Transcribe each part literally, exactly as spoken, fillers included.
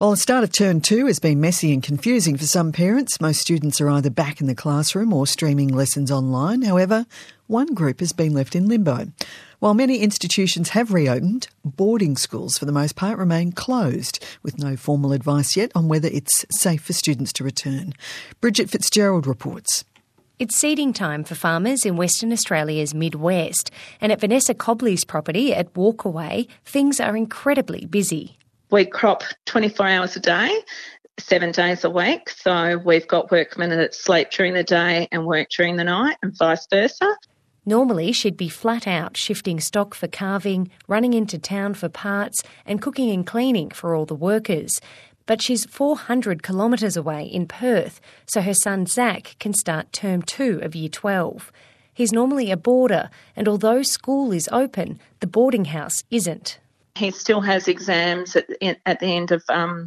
While the start of term two has been messy and confusing for some parents, most students are either back in the classroom or streaming lessons online. However, one group has been left in limbo. While many institutions have reopened, boarding schools for the most part remain closed, with no formal advice yet on whether it's safe for students to return. Bridget Fitzgerald reports. It's seeding time for farmers in Western Australia's Mid-West, and at Vanessa Cobley's property at Walkaway, things are incredibly busy. We crop twenty-four hours a day, seven days a week. So we've got workmen that sleep during the day and work during the night and vice versa. Normally she'd be flat out shifting stock for calving, running into town for parts and cooking and cleaning for all the workers. But she's four hundred kilometres away in Perth, so her son Zach can start term two of year twelve. He's normally a boarder, and although school is open, the boarding house isn't. He still has exams at, at the end of um,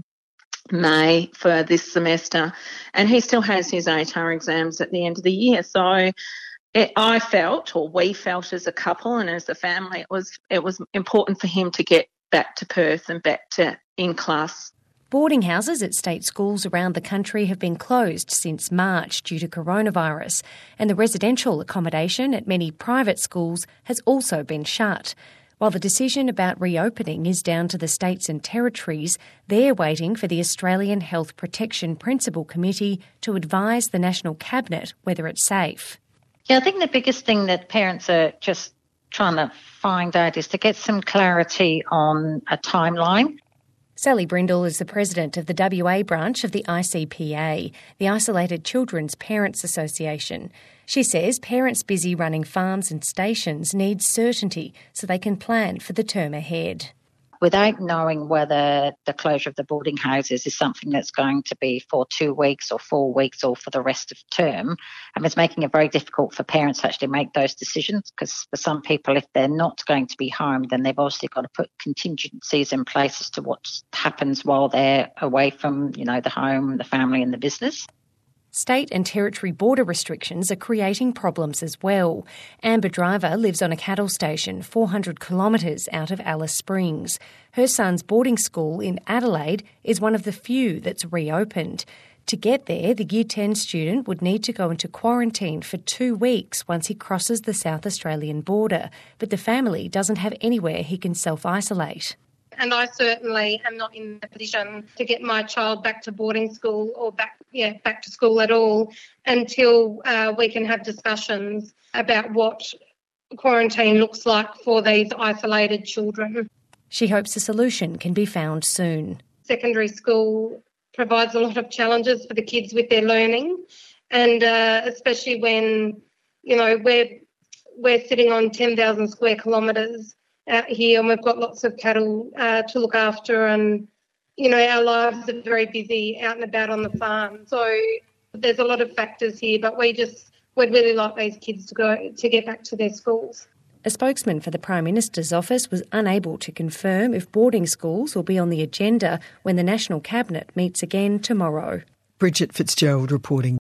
May for this semester, and he still has his A T A R exams at the end of the year. So it, I felt, or we felt as a couple and as a family, it was it was important for him to get back to Perth and back to in class. Boarding houses at state schools around the country have been closed since March due to coronavirus, and the residential accommodation at many private schools has also been shut. While the decision about reopening is down to the states and territories, they're waiting for the Australian Health Protection Principal Committee to advise the National Cabinet whether it's safe. Yeah, I think the biggest thing that parents are just trying to find out is to get some clarity on a timeline. Sally Brindle is the president of the W A branch of the I C P A, the Isolated Children's Parents Association. She says parents busy running farms and stations need certainty so they can plan for the term ahead. Without knowing whether the closure of the boarding houses is something that's going to be for two weeks or four weeks or for the rest of term, and it's making it very difficult for parents to actually make those decisions, because for some people, if they're not going to be home, then they've obviously got to put contingencies in place as to what happens while they're away from, you know, the home, the family and the business. State and territory border restrictions are creating problems as well. Amber Driver lives on a cattle station four hundred kilometres out of Alice Springs. Her son's boarding school in Adelaide is one of the few that's reopened. To get there, the Year ten student would need to go into quarantine for two weeks once he crosses the South Australian border, but the family doesn't have anywhere he can self-isolate. And I certainly am not in a position to get my child back to boarding school or back, yeah, back to school at all until uh, we can have discussions about what quarantine looks like for these isolated children. She hopes a solution can be found soon. Secondary school provides a lot of challenges for the kids with their learning, and uh, especially when, you know, we're we're sitting on ten thousand square kilometres out here, and we've got lots of cattle uh, to look after, and, you know, our lives are very busy out and about on the farm. So there's a lot of factors here, but we just would really like these kids to go to get back to their schools. A spokesman for the Prime Minister's office was unable to confirm if boarding schools will be on the agenda when the National Cabinet meets again tomorrow. Bridget Fitzgerald reporting.